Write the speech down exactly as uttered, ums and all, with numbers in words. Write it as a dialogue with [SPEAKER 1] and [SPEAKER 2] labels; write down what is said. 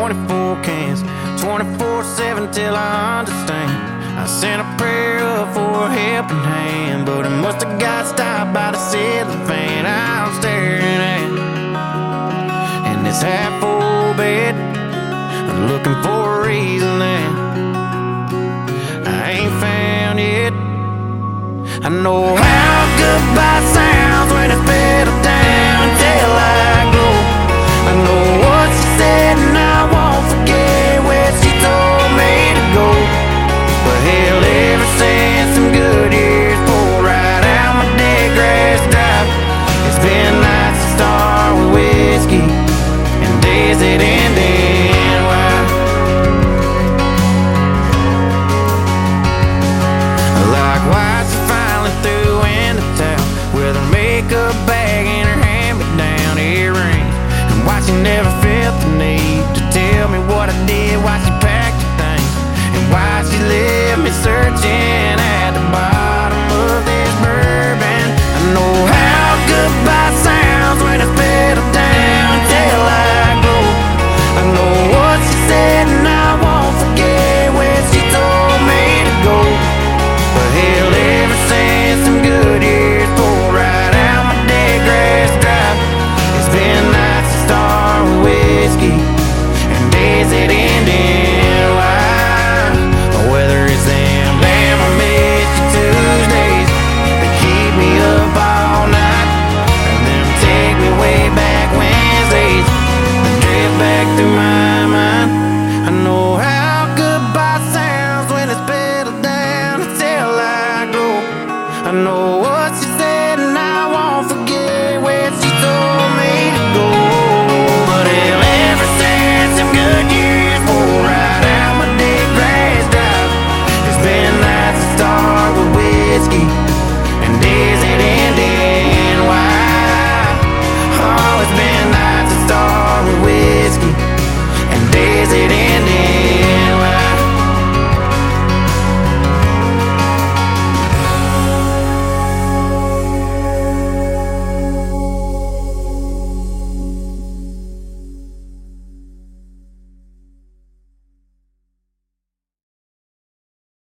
[SPEAKER 1] twenty-four cans, twenty-four seven till I understand. I sent a prayer up for a helping hand, but it must have got stopped by the ceiling fan I'm staring at. And this half-full bed, I'm looking for a reason that I ain't found yet. I know how goodbye sounds when it's settled down till I go. I know what she said and I won't forget where she told me to go. But hell, ever since some good years pour right out my dead grass drive, it's been nights that start with whiskey and days that end in wine. Like why she finally threw in the towel with her makeup bag and her hand-me-down earrings, and why she never felt the need to tell me what I did, why she packed her things, and why she left me searching at the bottom of this bourbon. I know how goodbye sounds when it's settled down till I go. I know what she said and I won't forget where she told me to go. But hell, ever since some good years pour right out my dead grass drive, it's been nights that start with whiskey and days that end in wine. Whether it's them damn I miss you Tuesdays that keep me up all night, or them take me way back Wednesdays that drift back through my mind. I know how goodbye sounds when it's settled down until I go. I know what's